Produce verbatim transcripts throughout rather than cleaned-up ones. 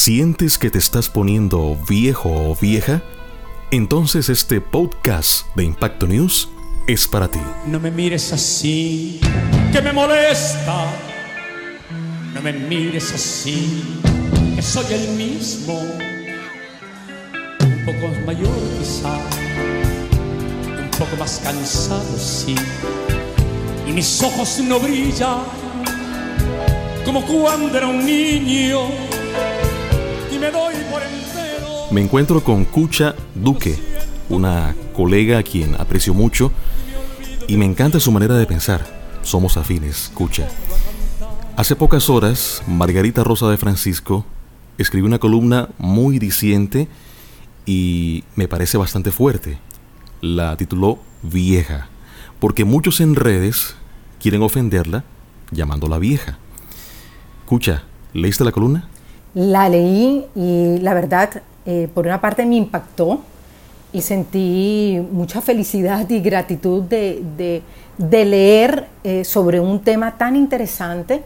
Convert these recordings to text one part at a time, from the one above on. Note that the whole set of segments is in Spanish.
¿Sientes que te estás poniendo viejo o vieja? Entonces este podcast de Impacto News es para ti. No me mires así, que me molesta. No me mires así, que soy el mismo. Un poco mayor quizá, un poco más cansado sí. Y mis ojos no brillan como cuando era un niño. Y me doy por entero. Me encuentro con Cucha Duque, una colega a quien aprecio mucho y me encanta su manera de pensar. Somos afines, Cucha. Hace pocas horas, Margarita Rosa de Francisco escribió una columna muy diciente y me parece bastante fuerte. La tituló Vieja, porque muchos en redes quieren ofenderla llamándola vieja. Cucha, ¿leíste la columna? La leí y la verdad, eh, por una parte me impactó y sentí mucha felicidad y gratitud de, de, de leer eh, sobre un tema tan interesante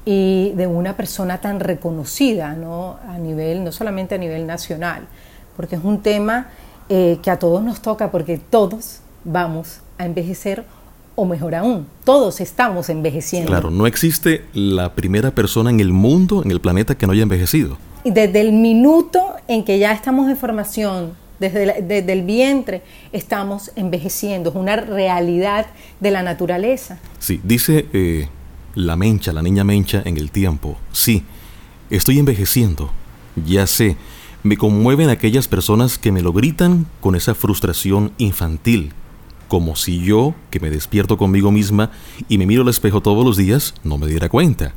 y de una persona tan reconocida, ¿no? A nivel, no solamente a nivel nacional, porque es un tema eh, que a todos nos toca, porque todos vamos a envejecer, o mejor aún, todos estamos envejeciendo. Claro, no existe la primera persona en el mundo, en el planeta, que no haya envejecido. Y desde el minuto en que ya estamos en formación, desde, la, desde el vientre, estamos envejeciendo. Es una realidad de la naturaleza. Sí, dice eh, la Mencha, la niña Mencha en el tiempo. Sí, estoy envejeciendo, ya sé. Me conmueven aquellas personas que me lo gritan con esa frustración infantil. Como si yo, que me despierto conmigo misma y me miro al espejo todos los días, no me diera cuenta.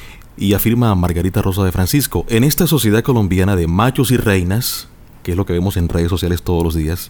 Y afirma Margarita Rosa de Francisco, en esta sociedad colombiana de machos y reinas, que es lo que vemos en redes sociales todos los días,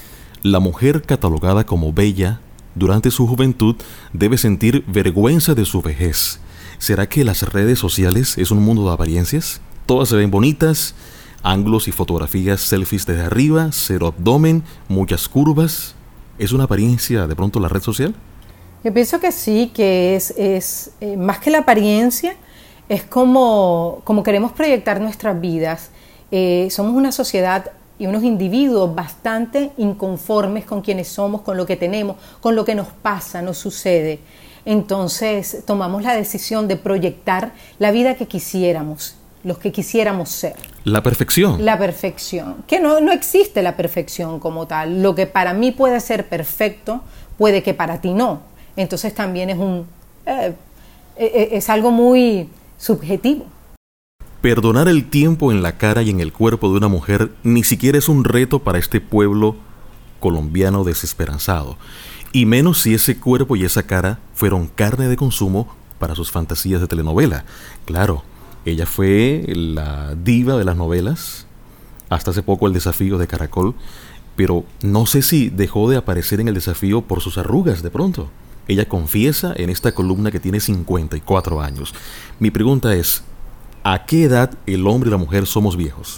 la mujer catalogada como bella durante su juventud debe sentir vergüenza de su vejez. ¿Será que las redes sociales es un mundo de apariencias? Todas se ven bonitas, ángulos y fotografías, selfies desde arriba, cero abdomen, muchas curvas. ¿Es una apariencia de pronto la red social? Yo pienso que sí, que es, es eh, más que la apariencia, es como, como queremos proyectar nuestras vidas. Eh, somos una sociedad y unos individuos bastante inconformes con quienes somos, con lo que tenemos, con lo que nos pasa, nos sucede. Entonces tomamos la decisión de proyectar la vida que quisiéramos, los que quisiéramos ser. La perfección. La perfección. Que no, no existe la perfección como tal. Lo que para mí puede ser perfecto, puede que para ti no. Entonces también es un eh, eh, es algo muy subjetivo. Perdonar el tiempo en la cara y en el cuerpo de una mujer ni siquiera es un reto para este pueblo colombiano desesperanzado. Y menos si ese cuerpo y esa cara fueron carne de consumo para sus fantasías de telenovela. Claro. Ella fue la diva de las novelas, hasta hace poco el Desafío de Caracol, pero no sé si dejó de aparecer en el Desafío por sus arrugas de pronto. Ella confiesa en esta columna que tiene cincuenta y cuatro años. Mi pregunta es, ¿a qué edad el hombre y la mujer somos viejos?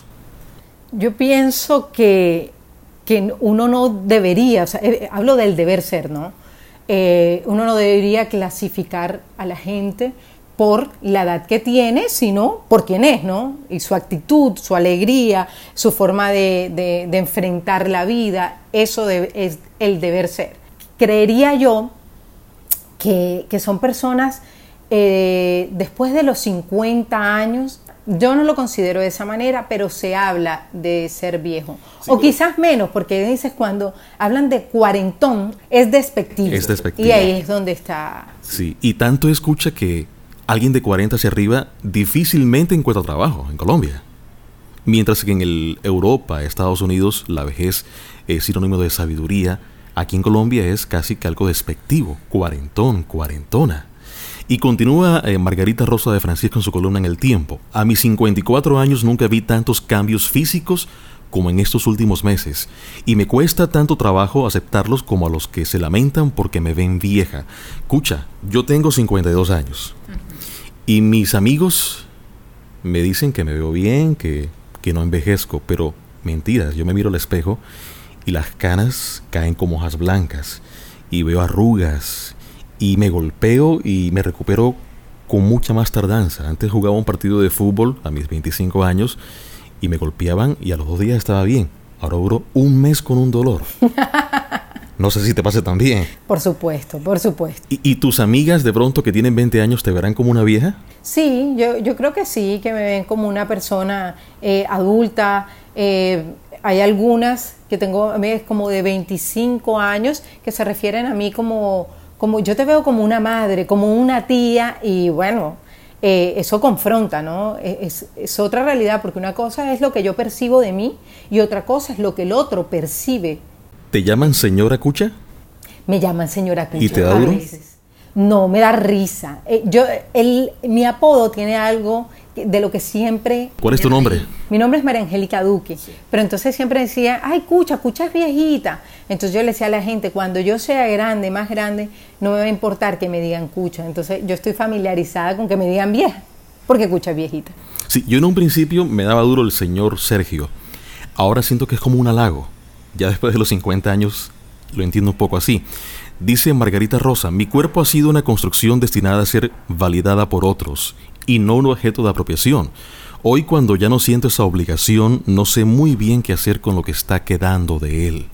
Yo pienso que, que uno no debería, o sea, eh, hablo del deber ser, ¿no? Eh, uno no debería clasificar a la gente por la edad que tiene, sino por quién es, ¿no? Y su actitud, su alegría, su forma de, de, de enfrentar la vida, eso de, es el deber ser. Creería yo que, que son personas eh, después de los cincuenta años, yo no lo considero de esa manera, pero se habla de ser viejo. Sí, o quizás menos, porque dices cuando hablan de cuarentón, es despectivo. Es despectivo. Y ahí es donde está. Sí, y tanto escucha que alguien de cuarenta hacia arriba difícilmente encuentra trabajo en Colombia. Mientras que en el Europa, Estados Unidos, la vejez es sinónimo de sabiduría, aquí en Colombia es casi que algo despectivo, cuarentón, cuarentona. Y continúa eh, Margarita Rosa de Francisco en su columna en El Tiempo. A mis cincuenta y cuatro años nunca vi tantos cambios físicos como en estos últimos meses, y me cuesta tanto trabajo aceptarlos como a los que se lamentan porque me ven vieja. Cucha, yo tengo cincuenta y dos años. Y mis amigos me dicen que me veo bien, que, que no envejezco, pero mentiras, yo me miro al espejo y las canas caen como hojas blancas y veo arrugas y me golpeo y me recupero con mucha más tardanza. Antes jugaba un partido de fútbol a mis veinticinco años y me golpeaban y a los dos días estaba bien. Ahora duró un mes con un dolor. No sé si te pase también. Por supuesto, por supuesto. ¿Y, y tus amigas de pronto que tienen veinte años te verán como una vieja? Sí, yo, yo creo que sí, que me ven como una persona eh, adulta. Eh, hay algunas que tengo amigas como de veinticinco años que se refieren a mí como, como yo te veo como una madre, como una tía, y bueno, eh, eso confronta, ¿no? Es, es otra realidad, porque una cosa es lo que yo percibo de mí y otra cosa es lo que el otro percibe. ¿Te llaman señora Cucha? Me llaman señora Cucha. ¿Y te da duro? A veces. No, me da risa. Eh, yo, el, mi apodo tiene algo de lo que siempre... ¿Cuál es tu nombre? Mi nombre es María Angélica Duque, sí. Pero entonces siempre decía, ay, Cucha, Cucha es viejita. Entonces yo le decía a la gente, cuando yo sea grande, más grande, no me va a importar que me digan Cucha. Entonces yo estoy familiarizada con que me digan vieja, porque Cucha es viejita. Sí, yo en un principio me daba duro el señor Sergio. Ahora siento que es como un halago. Ya después de los cincuenta años lo entiendo un poco así. Dice Margarita Rosa, mi cuerpo ha sido una construcción destinada a ser validada por otros y no un objeto de apropiación. Hoy, cuando ya no siento esa obligación, no sé muy bien qué hacer con lo que está quedando de él.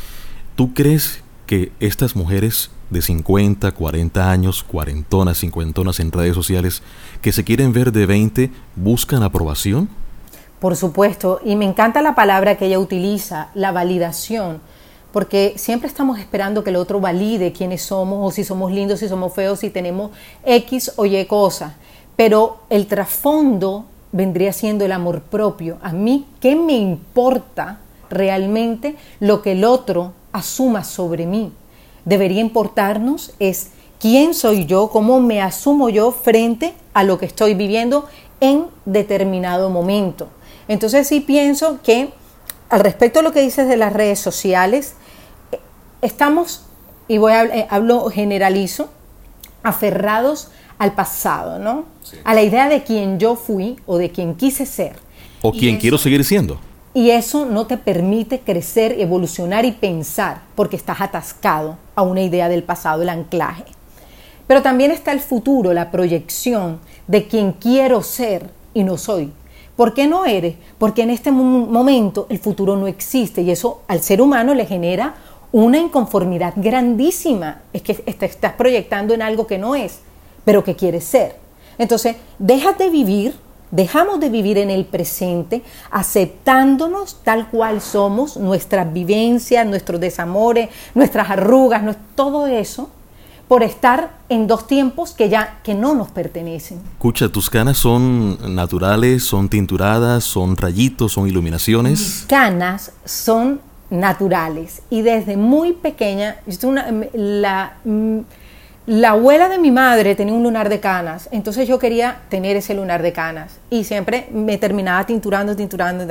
¿Tú crees que estas mujeres de cincuenta, cuarenta años, cuarentonas, cincuentonas en redes sociales, que se quieren ver de veinte, buscan aprobación? Por supuesto, y me encanta la palabra que ella utiliza, la validación, porque siempre estamos esperando que el otro valide quiénes somos, o si somos lindos, si somos feos, si tenemos X o Y cosas. Pero el trasfondo vendría siendo el amor propio. A mí, ¿qué me importa realmente lo que el otro asuma sobre mí? Debería importarnos es quién soy yo, cómo me asumo yo frente a lo que estoy viviendo en determinado momento. Entonces sí pienso que al respecto de lo que dices de las redes sociales, estamos, y voy a eh, hablo generalizo, aferrados al pasado, ¿no? Sí. A la idea de quién yo fui o de quién quise ser. O quién quiero seguir siendo. Y eso no te permite crecer, evolucionar y pensar, porque estás atascado a una idea del pasado, el anclaje. Pero también está el futuro, la proyección de quién quiero ser y no soy. ¿Por qué no eres? Porque en este momento el futuro no existe y eso al ser humano le genera una inconformidad grandísima. Es que te estás proyectando en algo que no es, pero que quieres ser. Entonces, déjate vivir, dejamos de vivir en el presente, aceptándonos tal cual somos, nuestras vivencias, nuestros desamores, nuestras arrugas, todo eso, por estar en dos tiempos que ya que no nos pertenecen. Escucha, ¿tus canas son naturales, son tinturadas, son rayitos, son iluminaciones? Mis canas son naturales y desde muy pequeña, una, la, la abuela de mi madre tenía un lunar de canas, entonces yo quería tener ese lunar de canas y siempre me terminaba tinturando, tinturando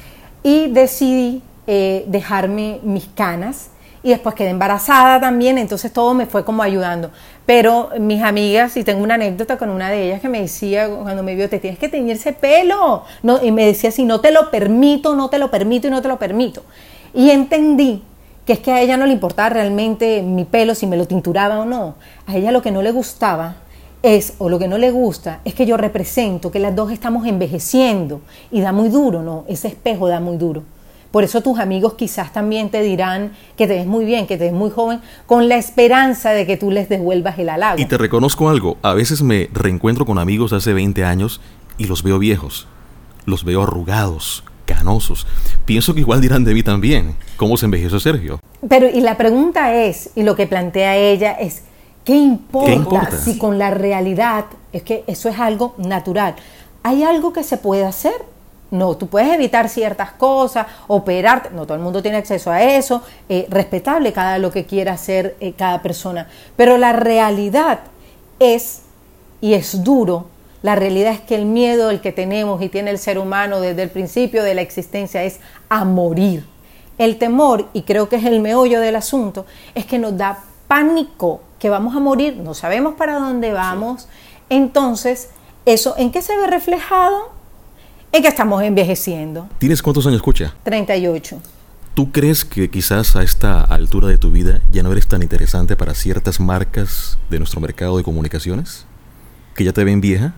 y decidí eh, dejarme mis canas. Y después quedé embarazada también, entonces todo me fue como ayudando. Pero mis amigas, y tengo una anécdota con una de ellas que me decía cuando me vio, te tienes que teñir ese pelo. No, y me decía así, no te lo permito, no te lo permito y no te lo permito. Y entendí que es que a ella no le importaba realmente mi pelo, si me lo tinturaba o no. A ella lo que no le gustaba es, o lo que no le gusta, es que yo represento que las dos estamos envejeciendo. Y da muy duro, ¿no? Ese espejo da muy duro. Por eso tus amigos quizás también te dirán que te ves muy bien, que te ves muy joven, con la esperanza de que tú les devuelvas el halago. Y te reconozco algo, a veces me reencuentro con amigos de hace veinte años y los veo viejos, los veo arrugados, canosos. Pienso que igual dirán de mí también, ¿cómo se envejeció Sergio? Pero y la pregunta es, y lo que plantea ella es, ¿qué importa, ¿Qué importa si con la realidad, es que eso es algo natural, hay algo que se puede hacer? No, tú puedes evitar ciertas cosas, operarte, no todo el mundo tiene acceso a eso, eh, respetable cada lo que quiera hacer eh, cada persona, pero la realidad es, y es duro, la realidad es que el miedo el que tenemos y tiene el ser humano desde el principio de la existencia es a morir. El temor, y creo que es el meollo del asunto, es que nos da pánico, que vamos a morir, no sabemos para dónde vamos, sí. Entonces, ¿eso en qué se ve reflejado? En que estamos envejeciendo. ¿Tienes cuántos años, Cucha? treinta y ocho. ¿Tú crees que quizás a esta altura de tu vida ya no eres tan interesante para ciertas marcas de nuestro mercado de comunicaciones? que ya te ven vieja?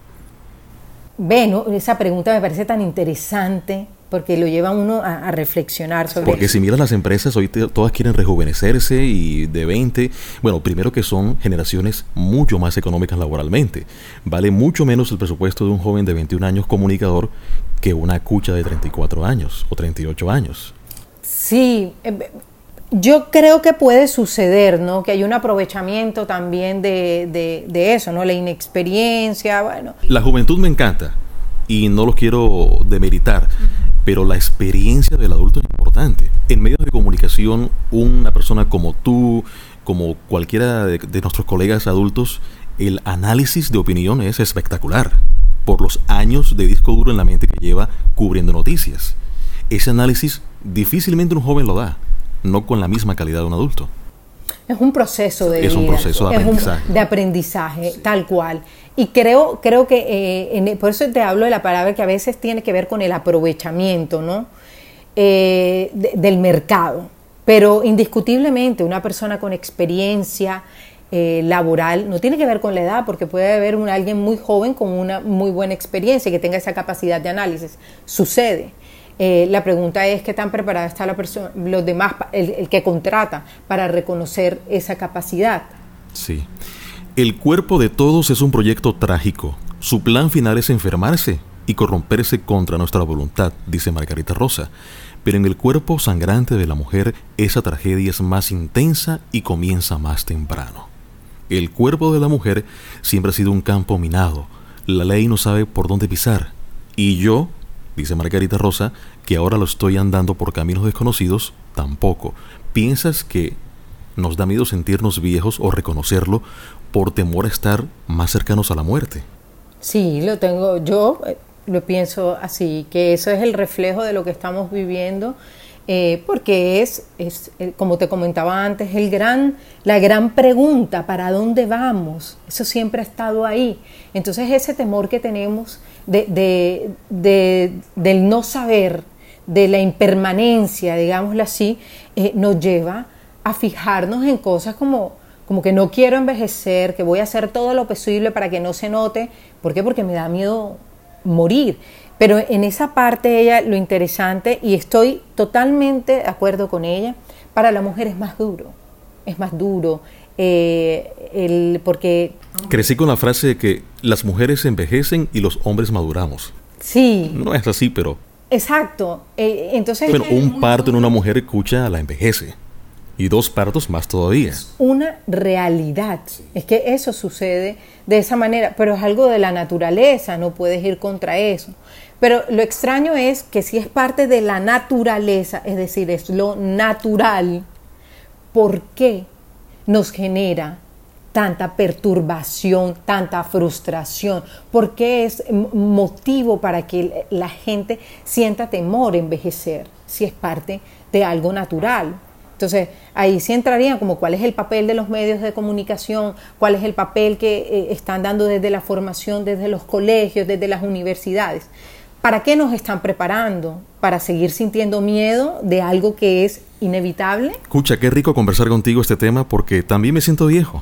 Bueno, esa pregunta me parece tan interesante porque lo lleva a uno a, a reflexionar sobre Porque eso. si miras las empresas, hoy te, todas quieren rejuvenecerse y de veinte, bueno, primero que son generaciones mucho más económicas laboralmente. Vale mucho menos el presupuesto de un joven de veintiún años comunicador que una cucha de treinta y cuatro años o treinta y ocho años. Sí, eh, yo creo que puede suceder, ¿no? Que hay un aprovechamiento también de, de, de eso, ¿no? La inexperiencia, bueno. La juventud me encanta y no los quiero demeritar, uh-huh. pero la experiencia del adulto es importante. En medios de comunicación, una persona como tú, como cualquiera de, de nuestros colegas adultos, el análisis de opinión es espectacular por los años de disco duro en la mente que lleva cubriendo noticias. Ese análisis difícilmente un joven lo da, no con la misma calidad de un adulto. Es un proceso de es vida. un proceso de es aprendizaje. Un, de aprendizaje, sí. tal cual. Y creo, creo que, eh, en, por eso te hablo de la palabra que a veces tiene que ver con el aprovechamiento, ¿no? Eh, de, del mercado. Pero indiscutiblemente una persona con experiencia eh, laboral no tiene que ver con la edad, porque puede haber un, alguien muy joven con una muy buena experiencia y que tenga esa capacidad de análisis. Sucede. Eh, la pregunta es qué tan preparada está la persona, los demás, el, el que contrata, para reconocer esa capacidad. Sí. El cuerpo de todos es un proyecto trágico. Su plan final es enfermarse y corromperse contra nuestra voluntad, dice Margarita Rosa. Pero en el cuerpo sangrante de la mujer, esa tragedia es más intensa y comienza más temprano. El cuerpo de la mujer siempre ha sido un campo minado. La ley no sabe por dónde pisar. Y yo, dice Margarita Rosa, que ahora lo estoy andando por caminos desconocidos, tampoco. ¿Piensas que nos da miedo sentirnos viejos o reconocerlo por temor a estar más cercanos a la muerte? Sí, lo tengo, yo lo pienso así, que eso es el reflejo de lo que estamos viviendo, eh, porque es, es, como te comentaba antes, el gran, la gran pregunta, ¿para dónde vamos? Eso siempre ha estado ahí. Entonces ese temor que tenemos de, de, de, del no saber, de la impermanencia, digámoslo así, eh, nos lleva a fijarnos en cosas como, como que no quiero envejecer, que voy a hacer todo lo posible para que no se note. ¿Por qué? Porque me da miedo morir. Pero en esa parte ella, lo interesante, y estoy totalmente de acuerdo con ella, para la mujer es más duro, es más duro, eh, el, porque... Crecí con la frase de que las mujeres envejecen y los hombres maduramos. Sí. No es así, pero... Exacto. Eh, entonces... Bueno, un parto en una mujer escucha la envejece. Y dos partos más todavía. Es una realidad. Es que eso sucede de esa manera, pero es algo de la naturaleza, no puedes ir contra eso. Pero lo extraño es que si es parte de la naturaleza, es decir, es lo natural, ¿por qué nos genera tanta perturbación, tanta frustración? ¿Por qué es motivo para que la gente sienta temor a envejecer si es parte de algo natural? Entonces, ahí sí entrarían como cuál es el papel de los medios de comunicación, cuál es el papel que eh, están dando desde la formación, desde los colegios, desde las universidades. ¿Para qué nos están preparando? ¿Para seguir sintiendo miedo de algo que es inevitable? Escucha, qué rico conversar contigo este tema porque también me siento viejo.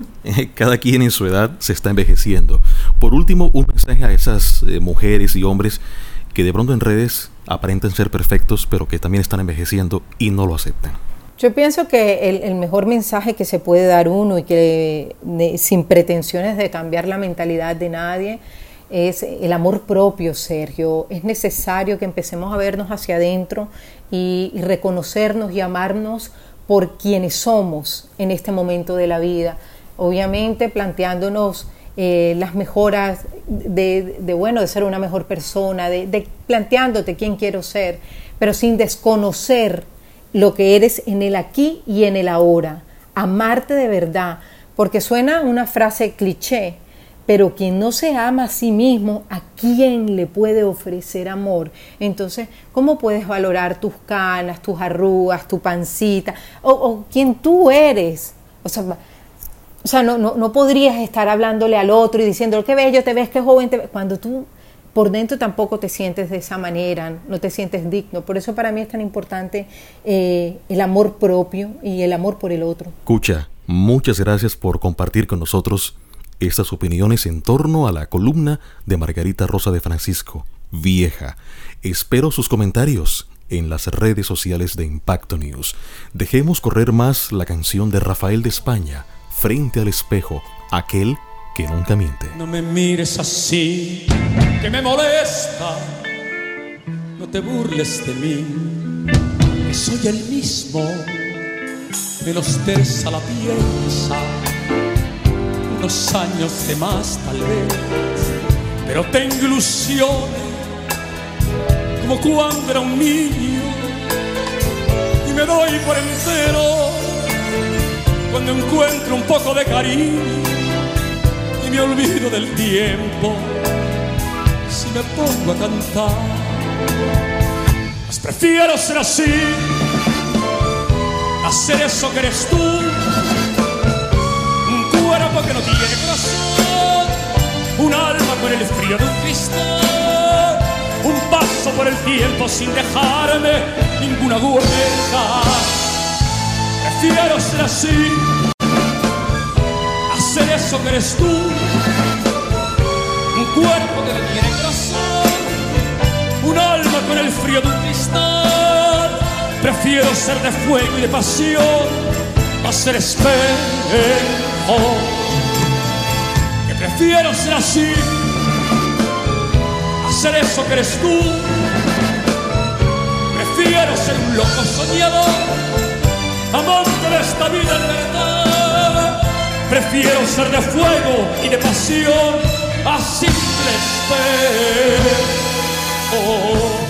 Cada quien en su edad se está envejeciendo. Por último, un mensaje a esas eh, mujeres y hombres que de pronto en redes aparentan ser perfectos, pero que también están envejeciendo y no lo aceptan. Yo pienso que el, el mejor mensaje que se puede dar uno y que de, sin pretensiones de cambiar la mentalidad de nadie es el amor propio, Sergio. Es necesario que empecemos a vernos hacia adentro y, y reconocernos y amarnos por quienes somos en este momento de la vida. Obviamente planteándonos eh, las mejoras de, de, bueno, de ser una mejor persona, de, de planteándote quién quiero ser, pero sin desconocer lo que eres en el aquí y en el ahora, amarte de verdad, porque suena una frase cliché, pero quien no se ama a sí mismo, ¿a quién le puede ofrecer amor? Entonces, ¿cómo puedes valorar tus canas, tus arrugas, tu pancita, o, o quién tú eres? O sea, o sea no, no, no podrías estar hablándole al otro y diciéndole, qué bello te ves, qué joven te ves, cuando tú por dentro tampoco te sientes de esa manera, no te sientes digno. Por eso para mí es tan importante eh, el amor propio y el amor por el otro. Escucha, muchas gracias por compartir con nosotros estas opiniones en torno a la columna de Margarita Rosa de Francisco, Vieja. Espero sus comentarios en las redes sociales de Impacto News. Dejemos correr más la canción de Rafael de España, Frente al espejo, aquel que nunca miente. No me mires así, que me molesta. No te burles de mí, que soy el mismo. Menos tersa la piensa, unos años de más tal vez, pero tengo ilusiones como cuando era un niño, y me doy por entero cuando encuentro un poco de cariño y me olvido del tiempo si me pongo a cantar. Pues prefiero ser así, hacer eso que eres tú, un cuerpo que no tiene corazón, un alma con el frío de un cristal, un paso por el tiempo sin dejarme ninguna huella. Prefiero ser así, hacer eso que eres tú, un cuerpo que no tiene corazón, un alma con el frío de un cristal. Prefiero ser de fuego y de pasión a ser espejo. Que prefiero ser así, hacer eso que eres tú. Prefiero ser un loco soñador, amante de esta vida en verdad. Prefiero ser de fuego y de pasión a simple espejo.